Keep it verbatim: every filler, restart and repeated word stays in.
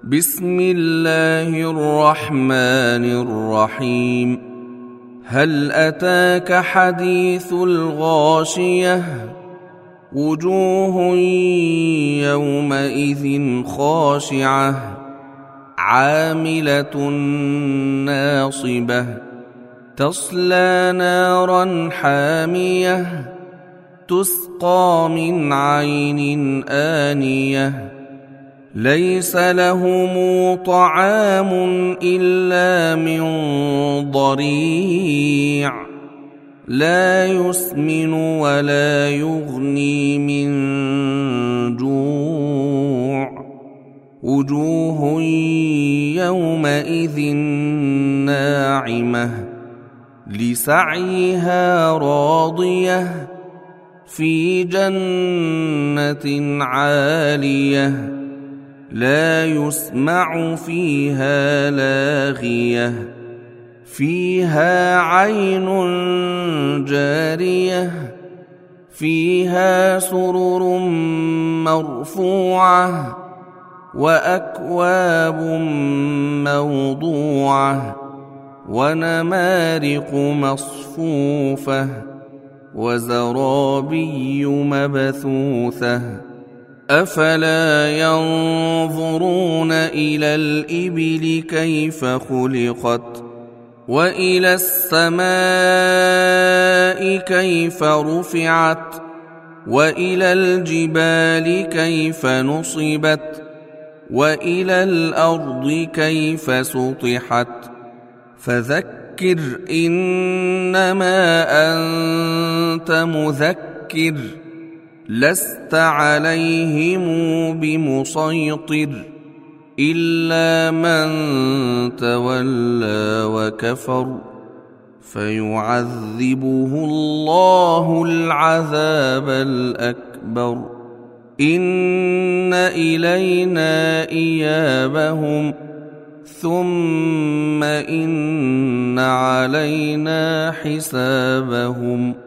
بسم الله الرحمن الرحيم. هل أتاك حديث الغاشية؟ وجوه يومئذ خاشعة عاملة ناصبة تصلى نارا حامية تسقى من عين آنية ليس لهم طعام إلا من ضريع لا يسمن ولا يغني من جوع وجوه يومئذ ناعمة لسعيها راضية في جنة عالية لا يسمع فيها لاغية فيها عين جارية فيها سرر مرفوعة وأكواب موضوعة ونمارق مصفوفة وزرابي مبثوثة أفلا ينظرون إلى الإبل كيف خلقت وإلى السماء كيف رفعت وإلى الجبال كيف نصبت وإلى الأرض كيف سطحت فذكر إنما أنت مذكر لست عليهم بمسيطر إلا من تولى وكفر فيعذبه الله العذاب الأكبر إن إلينا إيابهم ثم إن علينا حسابهم